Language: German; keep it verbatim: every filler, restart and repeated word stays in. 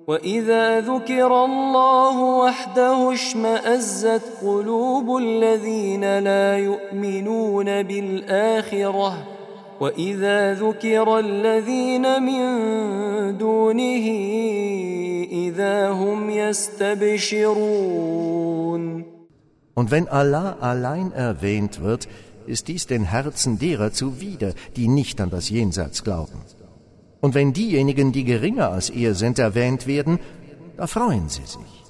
وإذا ذكر الله وحده اشمأزت قلوب الذين لا يؤمنون بالآخرة وإذا ذكر الذين من دونه إذا هم يستبشرون. Und wenn Allah allein erwähnt wird, ist dies den Herzen derer zuwider, die nicht an das Jenseits glauben. Und wenn diejenigen, die geringer als er sind, erwähnt werden, da freuen sie sich.